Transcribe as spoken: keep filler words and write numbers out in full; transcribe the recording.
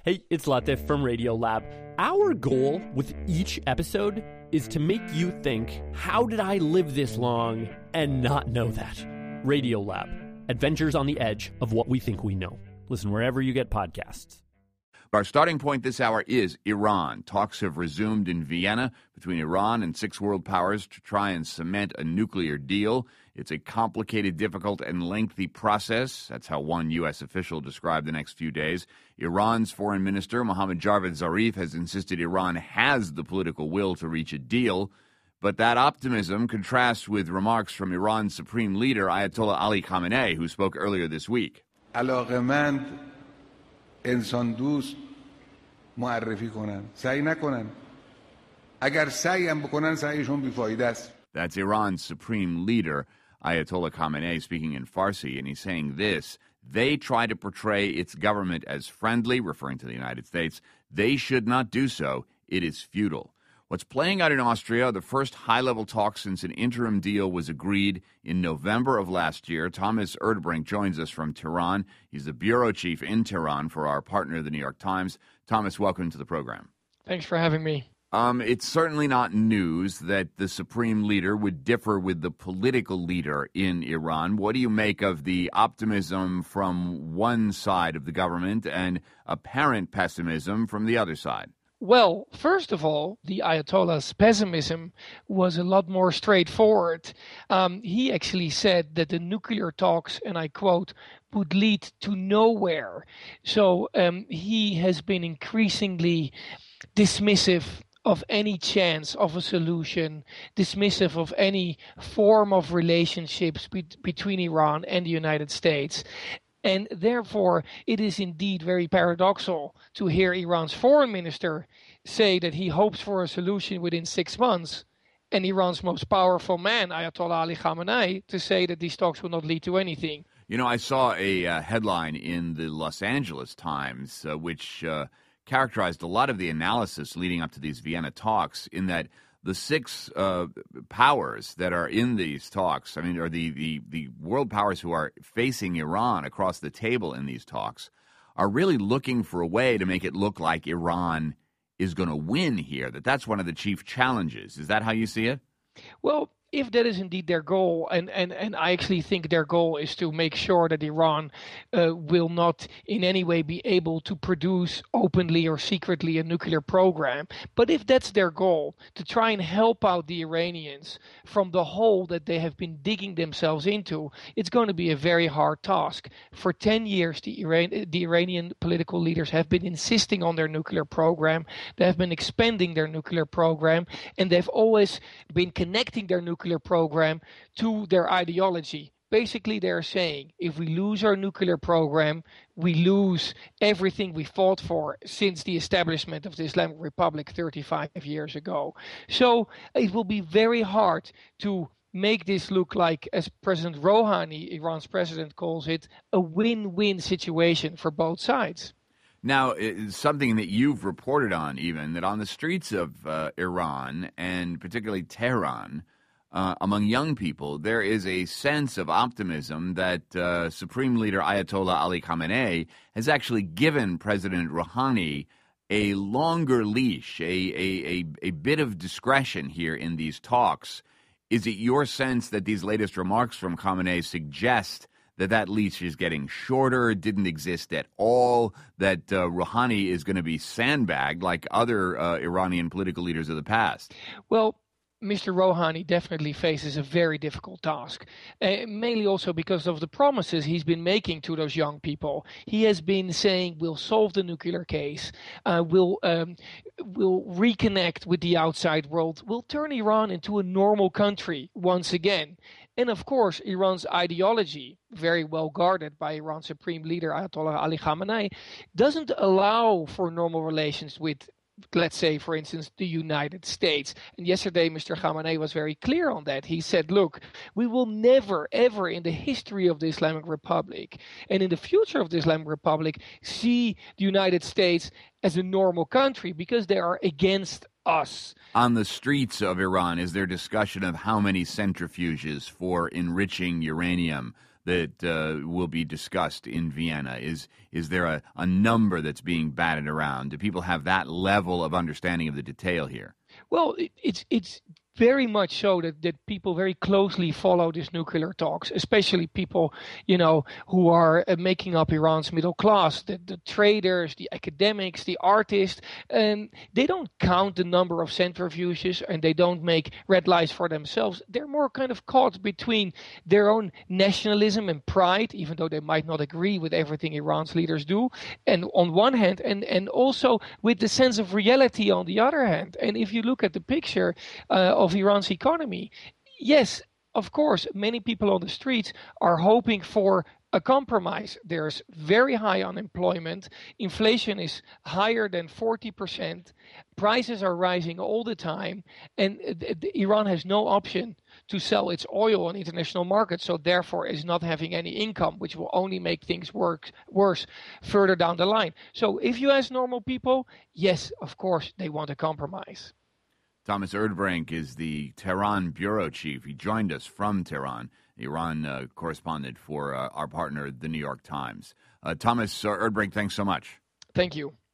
Hey, it's Latif from Radiolab. Our goal with each episode is to make you think, how did I live this long and not know that? Radiolab, adventures on the edge of what we think we know. Listen wherever you get podcasts. Our starting point this hour is Iran. Talks have resumed in Vienna between Iran and six world powers to try and cement a nuclear deal. It's a complicated, difficult, and lengthy process. That's how one U S official described the next few days. Iran's foreign minister, Mohammad Javad Zarif, has insisted Iran has the political will to reach a deal. But that optimism contrasts with remarks from Iran's supreme leader, Ayatollah Ali Khamenei, who spoke earlier this week. علاقمند انسان دوست معرفی کنن سعی نکنن اگر سعی هم بکنن سعیشون بیفایده است. That's Iran's supreme leader, Ayatollah Khamenei, speaking in Farsi, and he's saying this: they try to portray its government as friendly, referring to the United States. They should not do so. It is futile. What's playing out in Austria, the first high-level talk since an interim deal was agreed in November of last year. Thomas Erdbrink joins us from Tehran. He's the bureau chief in Tehran for our partner, the New York Times. Thomas, welcome to the program. Thanks for having me. Um, it's certainly not news that the supreme leader would differ with the political leader in Iran. What do you make of the optimism from one side of the government and apparent pessimism from the other side? Well, first of all, the Ayatollah's pessimism was a lot more straightforward. Um, he actually said that the nuclear talks, and I quote, would lead to nowhere. So um, he has been increasingly dismissive of any chance of a solution, dismissive of any form of relationships be- between Iran and the United States. And therefore, it is indeed very paradoxical to hear Iran's foreign minister say that he hopes for a solution within six months, and Iran's most powerful man, Ayatollah Ali Khamenei, to say that these talks will not lead to anything. You know, I saw a uh, headline in the Los Angeles Times, uh, which uh, characterized a lot of the analysis leading up to these Vienna talks, in that the six uh, powers that are in these talks, I mean, or the, the, the world powers who are facing Iran across the table in these talks, are really looking for a way to make it look like Iran is going to win here, that that's one of the chief challenges. Is that how you see it? Well, if that is indeed their goal, and, and, and I actually think their goal is to make sure that Iran uh, will not in any way be able to produce openly or secretly a nuclear program. But if that's their goal, to try and help out the Iranians from the hole that they have been digging themselves into, it's going to be a very hard task. For ten years, the, Iran, the Iranian political leaders have been insisting on their nuclear program. They have been expanding their nuclear program, and they've always been connecting their nuclear nuclear program to their ideology. Basically, they're saying if we lose our nuclear program, we lose everything we fought for since the establishment of the Islamic Republic thirty-five years ago. So it will be very hard to make this look like, as President Rouhani, Iran's president, calls it, a win-win situation for both sides. Now, it's something that you've reported on, even, that on the streets of uh, Iran, and particularly Tehran, Uh, among young people, there is a sense of optimism that uh, Supreme Leader Ayatollah Ali Khamenei has actually given President Rouhani a longer leash, a, a, a, a bit of discretion here in these talks. Is it your sense that these latest remarks from Khamenei suggest that that leash is getting shorter, didn't exist at all, that uh, Rouhani is going to be sandbagged like other uh, Iranian political leaders of the past? Well, Mister Rouhani definitely faces a very difficult task, uh, mainly also because of the promises he's been making to those young people. He has been saying we'll solve the nuclear case, uh, we'll, um, we'll reconnect with the outside world, we'll turn Iran into a normal country once again. And of course, Iran's ideology, very well guarded by Iran's supreme leader Ayatollah Ali Khamenei, doesn't allow for normal relations with, let's say, for instance, the United States. And yesterday, Mister Khamenei was very clear on that. He said, look, we will never, ever in the history of the Islamic Republic and in the future of the Islamic Republic see the United States as a normal country because they are against us. On the streets of Iran, is there discussion of how many centrifuges for enriching uranium that uh, will be discussed in Vienna? Is is there a, a number that's being batted around? Do people have that level of understanding of the detail here? Well, it, it's it's very much so that, that people very closely follow these nuclear talks, especially people, you know, who are uh, making up Iran's middle class, the, the traders, the academics, the artists. And they don't count the number of centrifuges and they don't make red lights for themselves. They're more kind of caught between their own nationalism and pride, even though they might not agree with everything Iran's leaders do, and on one hand, and, and also with the sense of reality on the other hand. And if you look at the picture uh, of of Iran's economy, yes, of course, many people on the streets are hoping for a compromise. There's very high unemployment. Inflation is higher than forty percent. Prices are rising all the time. And uh, Iran has no option to sell its oil on international markets, so therefore is not having any income, which will only make things work, worse further down the line. So if you ask normal people, yes, of course, they want a compromise. Thomas Erdbrink is the Tehran bureau chief. He joined us from Tehran, Iran uh, correspondent for uh, our partner, The New York Times. Uh, Thomas Erdbrink, thanks so much. Thank you.